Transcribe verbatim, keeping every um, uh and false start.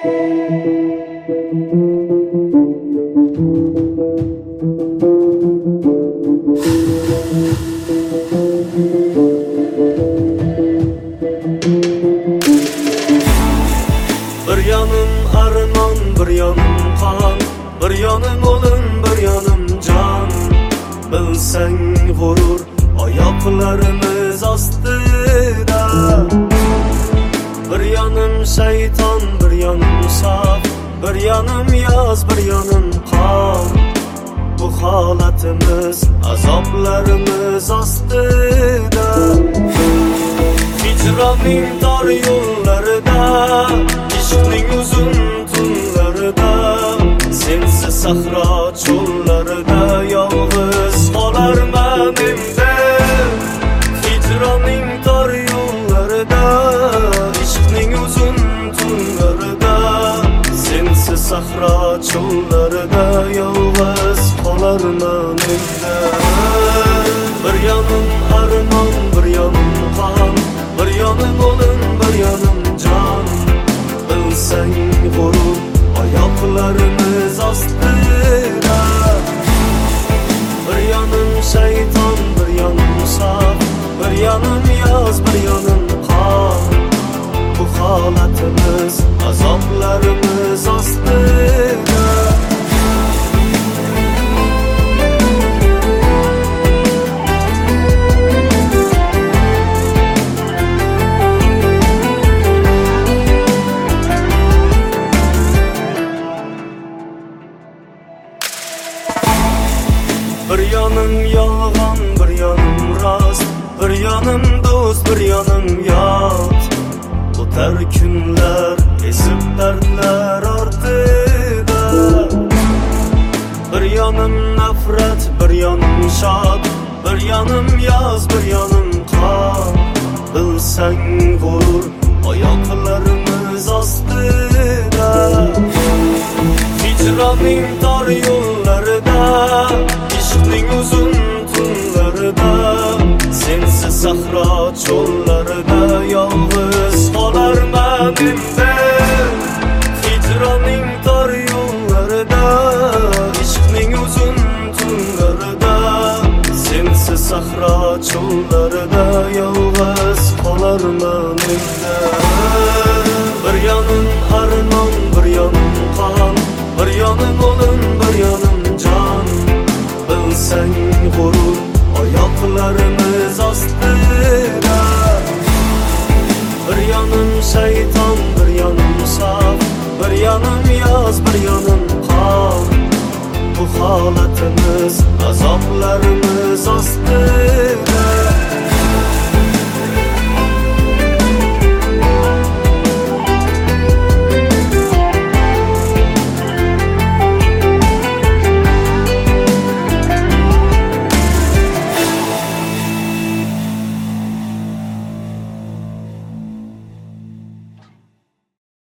Bir yanım arman, bir yanım kan, bir yanım olun, bir yanım can. Bilsen gurur ayaklarımız astida. Bir yanım şeytan, bir yanım saf, bir yanım yaz, bir yanım kan. Bu halatımız, azaplarımız astida. Hicranın dar yollarida, ishqning uzun tunlarida, sensiz sahra cho'llarida yolg'iz qolarman endi. Hicranning dar yollarida, ishqning uzun tunlarida, sensiz sahra cho'llarida yolg'iz qolarman endi. Bir yanım armon, bir yanım qon, bir yanım olun, bir yanım can. Bilsen gurur ayaklarımız astida. Bir yanım şeytan, bir yanım saf, bir yanım yaz, bir yanım kan. Bu halatımız, azaplarımız astida. Bir yanım yalgan, bir yanım rast, bir yanım dost, bir yanım yat. O'tar kunlar, esib dardlar ortida. Bir yanım nafrat, bir yanım shod, bir yanım yaz, bir yanım qon. Bilsan gurur ayaklarımız astida. Hicranning dar yollarida, ishqning uzun tunlarida, sensiz sahra cho'llarida yolg'iz qolarman endi. Hicranning dar yollarida, ishqning uzun tunlarida, sensiz sahra cho'llarida yolg'iz qolarman endi. Bir yanım armon, bir yanım qon, bir yanım olun, bir yanım can. Bilsen gurur ayaklarımız astida. Bir yanım şeytan, bir yanım saf, bir yanım yaz, bir yanım kan. Bu halatımız, azaplarımız astida.